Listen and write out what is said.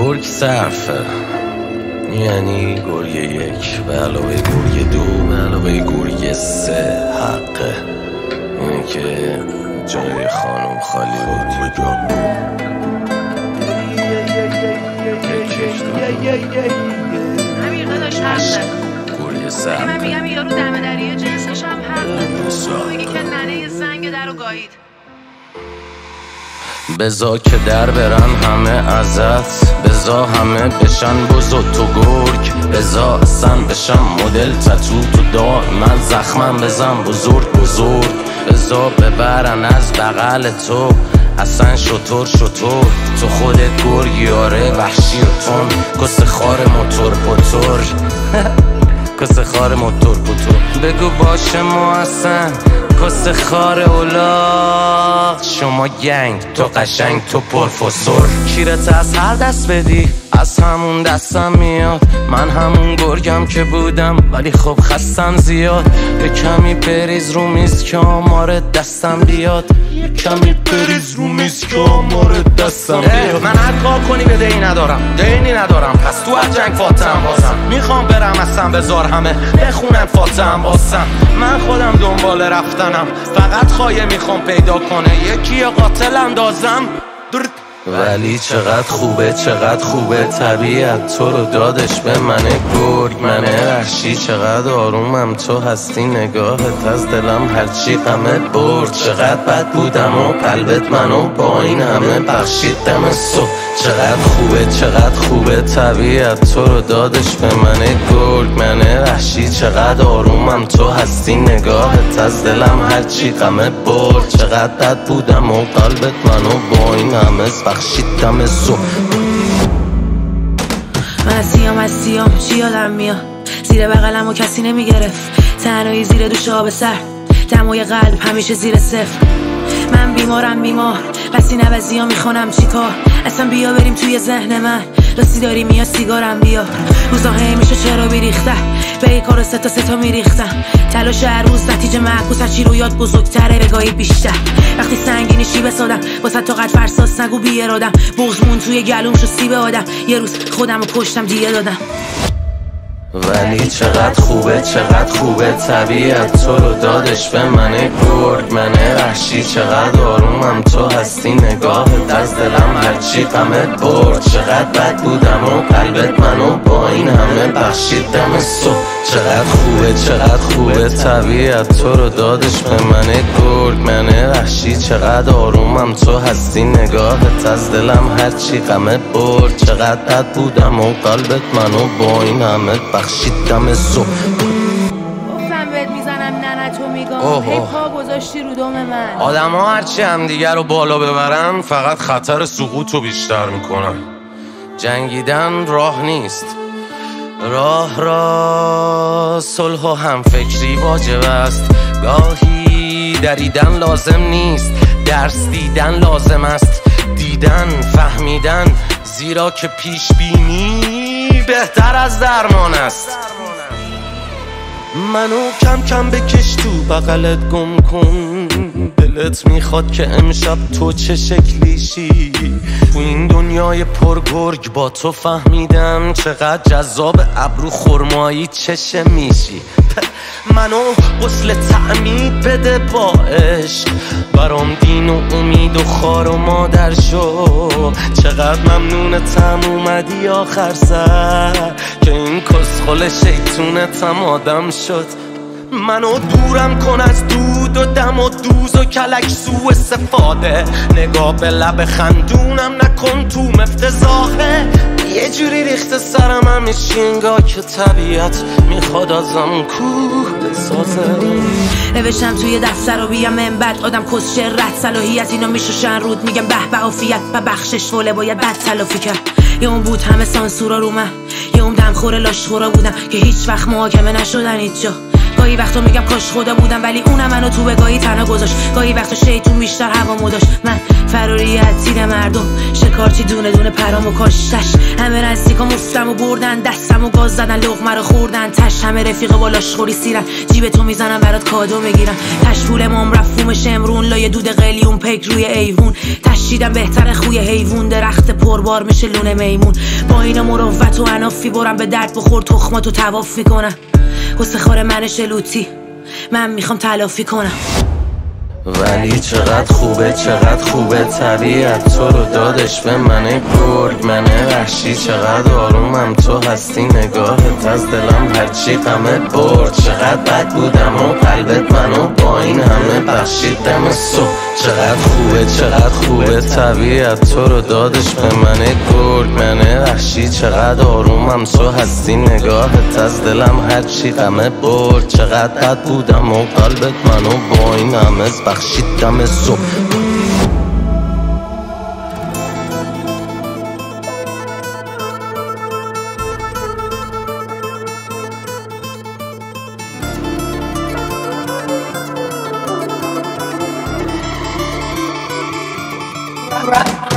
گرگ صرفه، یعنی گرگ یک به علاوه گرگ دو به علاوه گرگ سه حقه. اینه که جای خانم خالی بود. امیر داداش حقه. گرگ صرفه. من میگم یارو دم دریه جنسش هم حقه. میگه که ننه زنگ در رو گایید. بزا که در برن همه ازت، بزا همه بشن بزرگ تو گرگ، بزا اصلا بشن مدل تتو تو دار من زخمم بزن بزرگ بزرگ، بزا ببرن از بغل تو اصلا شطور تو خودت گرگی آره وحشی و تون کس خار موتور پوتور کس خار موتور پوتور بگو باشه ما اصلا کس خار اولاغ شما گنگ تو قشنگ تو پرفسور کیرت از هر دست بدی از همون دستم میاد من همون گرگم که بودم ولی خب خستم زیاد یه کمی بریز رو میز که آمارت دستم بیاد یه کمی بریز رو میز که آمارت دستم بیاد من هر کار کنی به دینی ندارم پس تو هر جنگ فاتحم بازم میخوام برم اصلا بذار همه بخونن فاتحم بازم من خودم دنبال رفتنم فقط خواهی میخوام پیدا کنه یکی قاتل اندازم ولی چقدر خوبه طبیعت تو رو دادش به منه گرگ منه وحشی چقدر آرومم تو هستی نگاهت از دلم هرچی غمت برد چقدر بد بودم و قلبت منو با این همه بخشید دم صبح چقدر خوبه طبیعت تو رو دادش به منه گرگ منه وحشی چقدر آرومم تو هستی نگاهت از دلم هرچی غمت برد چقدر بد بودم و قلبت منو با این همه بخشیدم صبح من از سیام چی یادم میاد زیر بغلم و کسی نمیگرفت تنهایی زیر دوش آب سر دمای قلب همیشه زیر صفر من بیمار پس این عوضی ها میخونم چی کار اصلا بیا بریم توی ذهن من راستی داری میا سیگارم بیا روزا هی میشه چرا بیریخته به یک کار ستا میریختم تلاش هر روز نتیجه معکوس هرچی رو یاد بزرگتره بگاهی بیشتر وقتی سنگینی شی بسادم واسه تو قد فرساس نگو بی ارادم بغزمون توی گلوم شو سیب آدم یه روز خودم رو کشتم دیگه دادم ولی چقدر خوبه طبیعت تو رو دادش به منه گرگ منه وحشی چقدر آرومم تو هستی نگاهت از دلم هرچی غمت برد چقدر بد بودم و قلبت منو با این همه بخشید دم صبح چقدر خوبه طبیعت تو رو دادش به منه گرگ منه وحشی چقدر آرومم تو هستی نگاهت از دلم هرچی غمت برد چقدر بد بودم و قلبت منو با این همه بخشیدم صبح گفتم بهت میزنم نه تو میگم هی پا گذاشتی رو دم من آدم ها هرچی همدیگر رو بالا ببرن فقط خطر سقوط رو بیشتر میکنن جنگیدن راه نیست راه صلح و همفکری واجب است گاهی دریدن لازم نیست درس دیدن لازم است دیدن فهمیدن زیرا که پیش بینی بهتر از درمان است منو کم بکش تو بغلت گم کن دلت میخواد که امشب تو چه شکلیشی تو این دنیای پرگرگ با تو فهمیدم چقدر جذاب ابرو خرمایی چشه میشی منو غسل تعمید بده با عشق برام دین و امید و خار و مادر شو چقدر ممنونتم اومدی آخر سر که این کسخل شیطونتم آدم شد منو دورم کن از دود و دم و دوز و کلک سو استفاده نگاه به لب خندونم نکن تو مفتزاخه یه جوری ریخته سرم همیشه انگاه که طبیعت میخواد ازم کوه بسازه نوشتم توی دفتر و بیام من بعد آدم کسچه رد صلاحیت اینا میشوشن رود میگم به عافیت و بخشش فوله باید بد تلافی کرد یه اون بود همه سانسورا رو من یه اون دمخور لاشخورا بودم که هیچ وقت محاکمه نشدن هیچ جا گاهی وقتا میگم کاش خدا بودم ولی اونم منو تو بگاهی تنها گذاشت گاهی وقتا شیطون بیشتر هوامو داشت من فراریت تیر مردم شکارچی دونه دونه پرامو کاشتش همه نزدیکا مفتم و بردن دستم و گاز زدن لقمه رو خوردن تش همه رفیق بالاش خوری سیرن جیب تو میزنم برات کادو میگیرم تش پول مام رفت فوم شمرون لای دود قلیون پیک روی ایوون تش کشیدم بهتر خوی حیوون، درخت پربار میشه لونه میمون. با اینا مروت و عنافی برم به درد بخور، تخماتو طواف میکنم. حسه خار من شلوتی، من میخوام تلافی کنم. ولی چقدر خوبه طبیعت تو رو دادش به من گرگ. من وحشی چقدر آرومم، تو هستی نگاهت از دلم هرچی غمه برد. چقدر بد بودم و قلبت منو با این همه بخشید دم صبح. چقدر خوبه طبیعت تو رو دادش به من گرگ. من وحشی چقدر آرومم، تو هستی نگاهت از دلم هرچی غمه برد. چقدر بد بودم و قلبت منو با این همه بخشید دم صبح. Right.